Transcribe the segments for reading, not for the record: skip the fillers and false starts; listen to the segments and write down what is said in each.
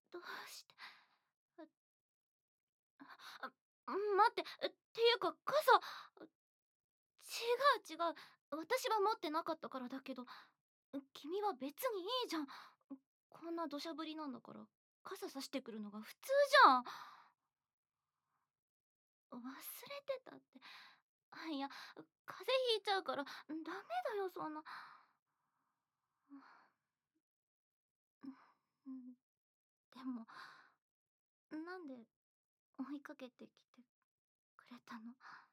どうして。あ、待って、っていうか傘、違う違う、私は持ってなかったからだけど、君は別にいいじゃん。こんな土砂降りなんだから傘さしてくるのが普通じゃん。忘れてたって。いや、風邪ひいちゃうからダメだよそんな。うん、でもなんで追いかけてきてくれたの？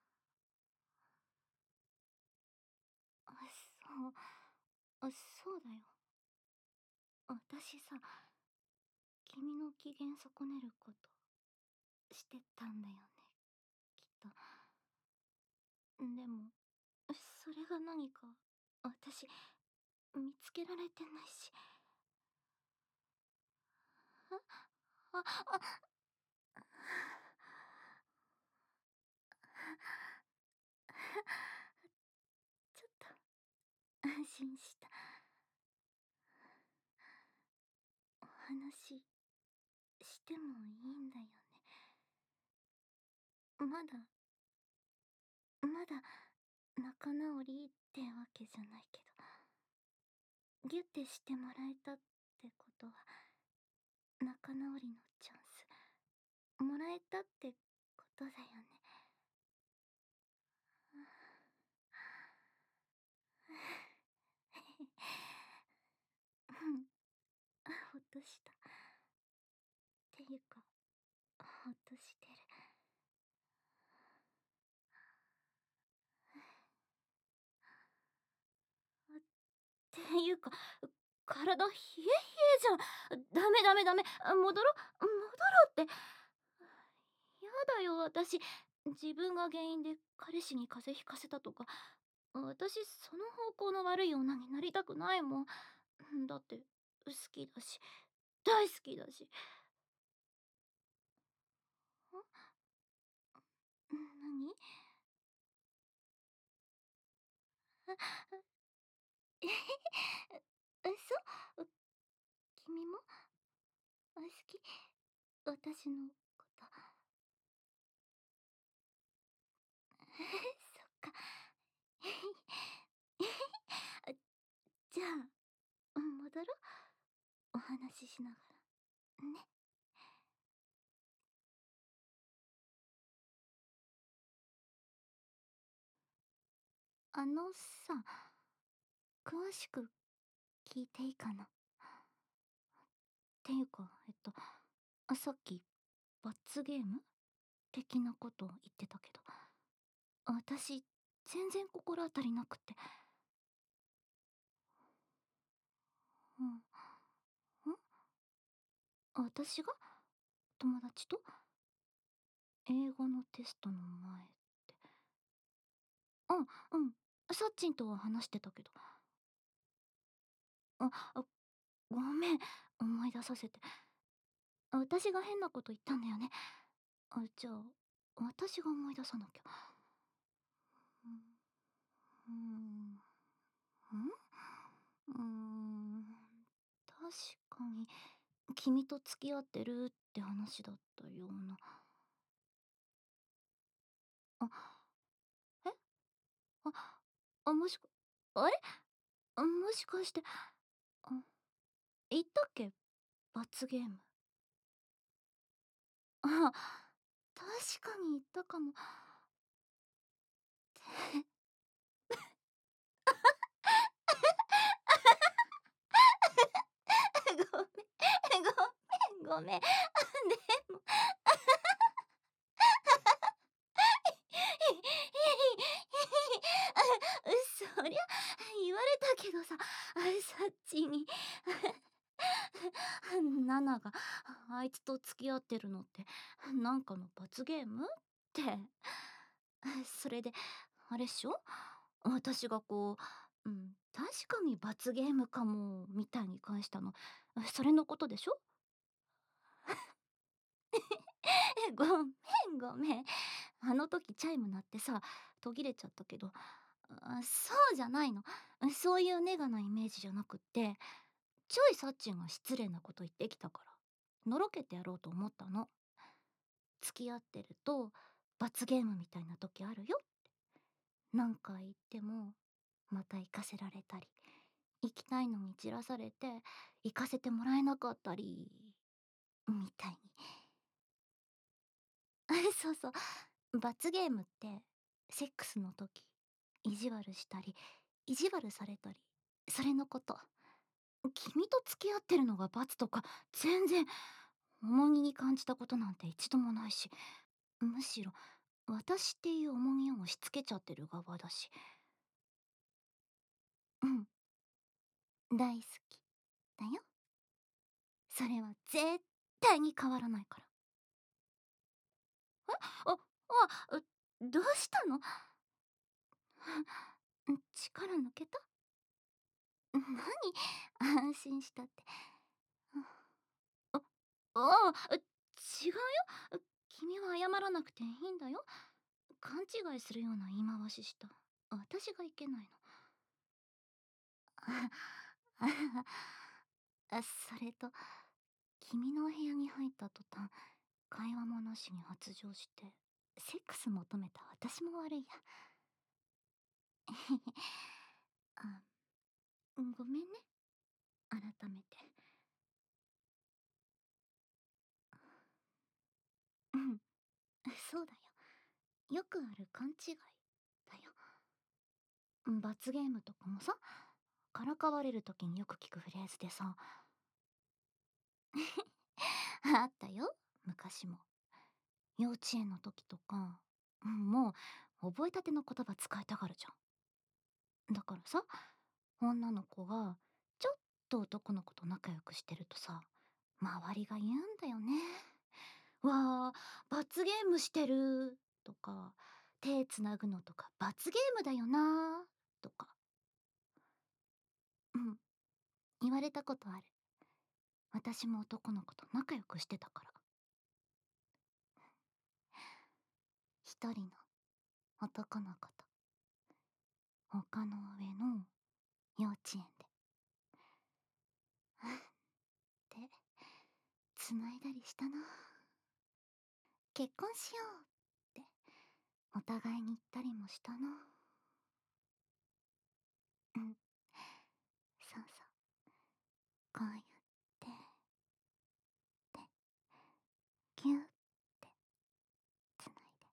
そう、そうだよ。私さ、君の機嫌損ねることしてたんだよね、きっと。でもそれが何か私見つけられてないし。ああちょっと安心した。お話してもいいんだよね？まだ仲直りってわけじゃないけど、ギュッてしてもらえたってことは仲直りのチャンスもらえたってことだよね？うん、ほっとした。っていうかほっとしてる。っていうか体冷え冷えじゃん。ダメダメダメ、戻ろうって。やだよ私、自分が原因で彼氏に風邪ひかせたとか。私その方向の悪い女になりたくないもん。だって好きだし大好きだし。何？え嘘？君も好き？私のこと。そっか。じゃあ戻ろう、お話ししながらね。さ、詳しく聞いていいかな？っていうかさっき罰ゲーム的なこと言ってたけど、私全然心当たりなくて。うん。私が友達と英語のテストの前って。うん、サッチンとは話してたけど。ごめん、思い出させて。私が変なこと言ったんだよね。じゃあ私が思い出さなきゃ。うん、うん、確かに君と付き合ってるって話だったような。あ、えもしか、あれもしかして、あ、言ったっけ？罰ゲーム。あ、確かに言ったかも。ごめんごめんごめん。でもそりゃ言われたけどさ、サッチにナナがあいつと付き合ってるのってなんかの罰ゲームって。それであれっしょ、私が確かに罰ゲームかもみたいに返したの、それのことでしょ？ごめんごめん。あの時チャイム鳴ってさ途切れちゃったけど、そうじゃないの。そういうネガなイメージじゃなくって、ちょいサッチンが失礼なこと言ってきたから。 のろけてやろうと思ったの。付き合ってると罰ゲームみたいな時あるよ。何回言ってもまた行かせられたり、行きたいのに散らされて行かせてもらえなかったりみたいに。そうそう、罰ゲームってセックスの時意地悪したり意地悪されたり、それのこと。君と付き合ってるのが罰とか全然重荷に感じたことなんて一度もないし、むしろ私っていう重荷を押し付けちゃってる側だし。うん、大好きだよ。それは絶対に変わらないから。あ、どうしたの？力抜けた？何？安心したって。あ、ああ、違うよ。君は謝らなくていいんだよ。勘違いするような言い回しした。私がいけないの。それと、君のお部屋に入った途端、会話もなしに発情して、セックス求めた私も悪いや。あ、ごめんね。改めて。うん、そうだよ。よくある勘違いだよ。罰ゲームとかもさ、からかわれる時によく聞くフレーズでさ、あったよ、昔も。幼稚園の時とか、もう覚えたての言葉使いたがるじゃん。だからさ、女の子がちょっと男の子と仲良くしてるとさ、周りが言うんだよね。わあ、罰ゲームしてるとか、手つなぐのとか罰ゲームだよなとか。うん、言われたことある。私も男の子と仲良くしてたから。一人の男の子と丘の上の幼稚園で。って繋いだりしたな。結婚しようってお互いに言ったりもしたな。うん、そうそう。こうやってでギューって繋い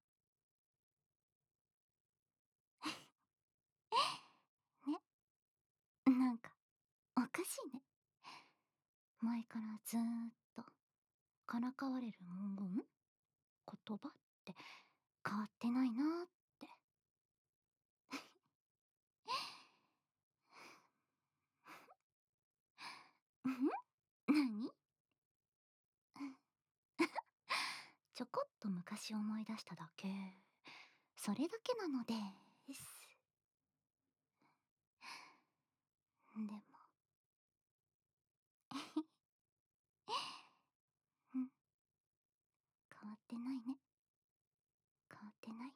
でね。なんかおかしいね。前からずーっとからかわれる文言、言葉って変わってないなーって。何？ちょこっと昔思い出しただけ。それだけなのです。でも、うん、変わってないね。変わってない。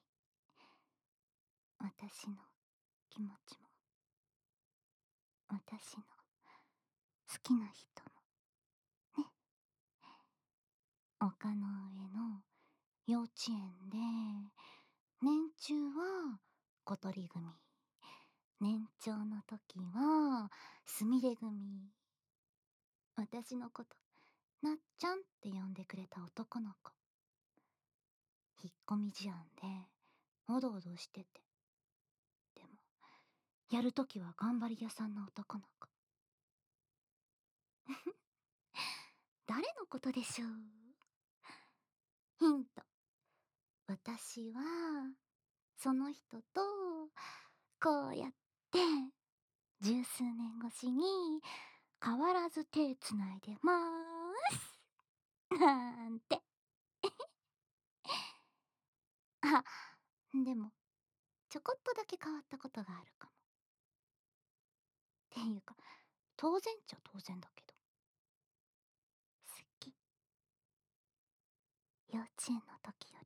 私の気持ちも、私の好きな人も、ね。丘の上の幼稚園で、年中は小鳥組、年長の時はすみれ組。私のこと、なっちゃんって呼んでくれた男の子。引っ込み思案で、おどおどしてて。でも、やるときは頑張り屋さんの男の子。誰のことでしょう？ヒント。私は、その人と、こうやって、十数年越しに、変わらず手つないでまーす。なんて。あ、でも、ちょこっとだけ変わったことがあるかも。っていうか、当然っちゃ当然だけど。好き。幼稚園の時